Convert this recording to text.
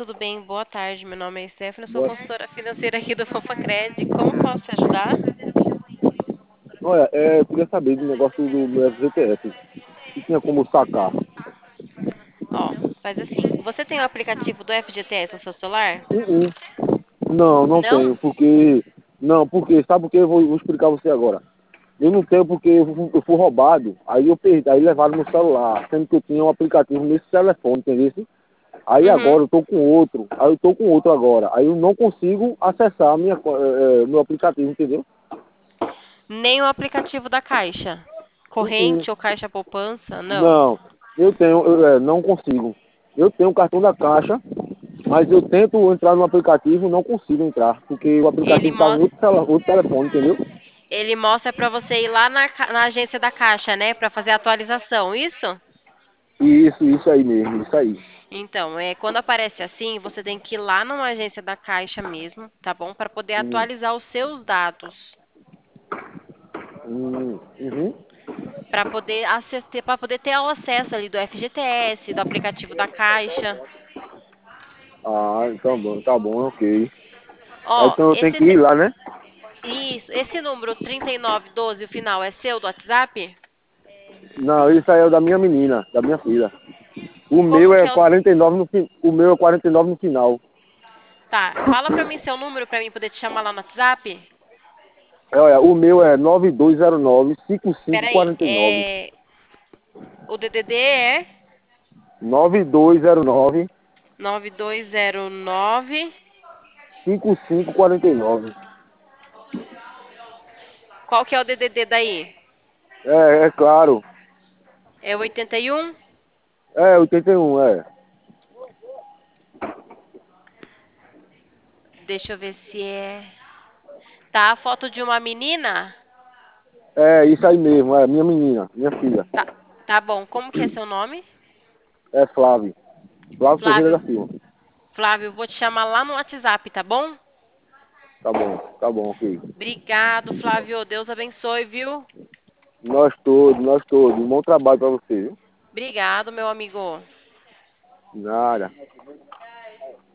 tudo bem? Boa tarde. Meu nome é Stephanie, eu sou Boa. consultora financeira aqui do FofaCred. Como posso te ajudar? Olha, eu queria saber do negócio do meu FGTS. Se tinha como sacar. Ó, faz assim. Você tem o aplicativo do FGTS no seu celular? Uh-uh. Não, não Não? tenho, porque... Não, porque, sabe por quê? Eu vou explicar a você agora. Eu não tenho porque eu fui roubado, aí eu perdi, aí levaram meu celular, sendo que eu tinha um aplicativo nesse telefone, entendeu? Aí Uhum. agora eu tô com outro, aí eu tô com outro agora, aí eu não consigo acessar meu aplicativo, entendeu? Nem o aplicativo da Caixa. Uh-uh. Corrente ou Caixa Poupança? Não. Não, não consigo. Eu tenho o cartão da Caixa, mas eu tento entrar no aplicativo e não consigo entrar, porque o Ele, aplicativo está mo em outro telefone, entendeu? ele mostra para você ir lá na agência da Caixa, né? Para fazer a atualização, isso? Isso aí mesmo, isso aí. Então, quando aparece assim, você tem que ir lá numa agência da Caixa mesmo, tá bom? Para poder Hum, atualizar os seus dados. uhum. Para poder ter o acesso ali do FGTS, do aplicativo da Caixa. Ah, então tá bom, ok. Aí, Ó, então eu tenho que ir lá, né? esse número 3912, o final, é seu do WhatsApp? Não, isso aí é o da minha menina, da minha filha. O meu Como que é é 49 o meu é 49 no final. Tá, fala pra mim seu número pra mim poder te chamar lá no WhatsApp. Olha, o meu é 9209 Peraí, 5549. o DDD é 9209 9209. 5549. Qual que é o DDD daí? É claro. É 81? É 81, é. Deixa eu ver se é. Tá, a foto de uma menina? É isso aí mesmo, é minha menina, minha filha. Tá, tá bom. Como que é seu nome? É Flávio. Flávio Ferreira Flávio. da Silva. Flávio, eu vou te chamar lá no WhatsApp, tá bom? Tá bom, ok. Obrigado, Flávio. Deus abençoe, viu? Nós todos. Um bom trabalho pra você, viu? Obrigado, meu amigo. Nada.